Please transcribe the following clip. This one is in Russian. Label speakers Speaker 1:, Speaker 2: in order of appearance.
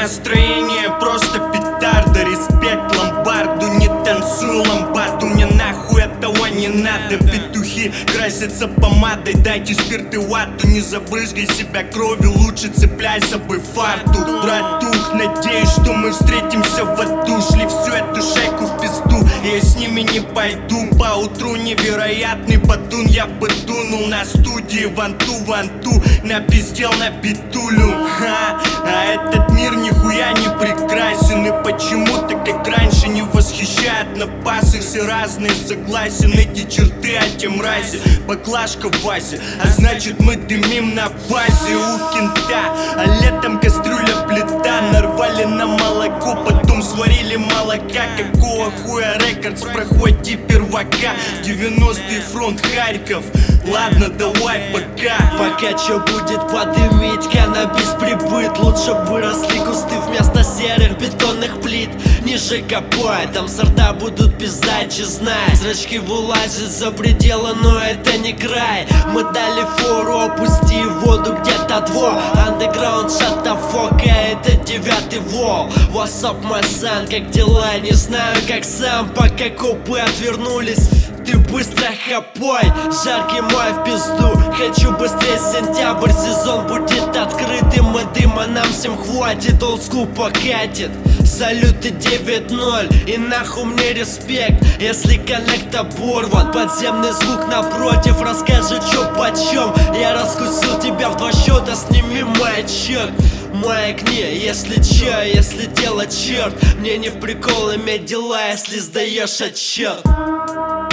Speaker 1: настроение просто петарда. Респект ломбарду, не танцуй ломбарду. Мне нахуй этого не надо. Петухи красятся помадой, дайте спирт и вату. Не забрызгай себя кровью, лучше цепляй с собой фартух. Братух, надеюсь, что мы встретимся в аду. Шли всю эту шайку в пизду, я с ними не пойду. Поутру невероятный батун, я подунул на студии ванту, напиздел на петулю. А этот мир нихуя не прекрасен. И почему-то, как раньше, не восхищает на пасах. Все разные, согласен, эти черты от мрази. Баклажка в вазе, а значит мы дымим на базе у кента. А летом кастрюля плита. Нарвали на молоко, потом сварили молока. Какого хуя рекордс проходит первака? 90-й фронт Харьков. Ладно, давай пока.
Speaker 2: Пока чё будет подымить, каннабис прибыт. Лучше бы росли кусты вместо серых бетонных плит. Ниже копай, там сорта будут пиздать, знай. Зрачки вылазят за пределы, но это не край. Мы дали фору, опусти воду где-то двор. Андеграунд, shut the fuck, это 9-й вол. What's up, my son, как дела? Не знаю, как сам, пока копы отвернулись. Ты быстро хапай, жаркий май в пизду. Хочу быстрее сентябрь, сезон будет открытым. И дыма нам всем хватит, олдскул покатит. Салюты 9-0, и нахуй мне респект. Если коннект оборван, подземный звук напротив расскажет, чё почем. Я раскусил тебя в 2 счета, сними маячок. Маякни, если чё, если дело черт. Мне не в прикол иметь дела, если сдаешь отчет.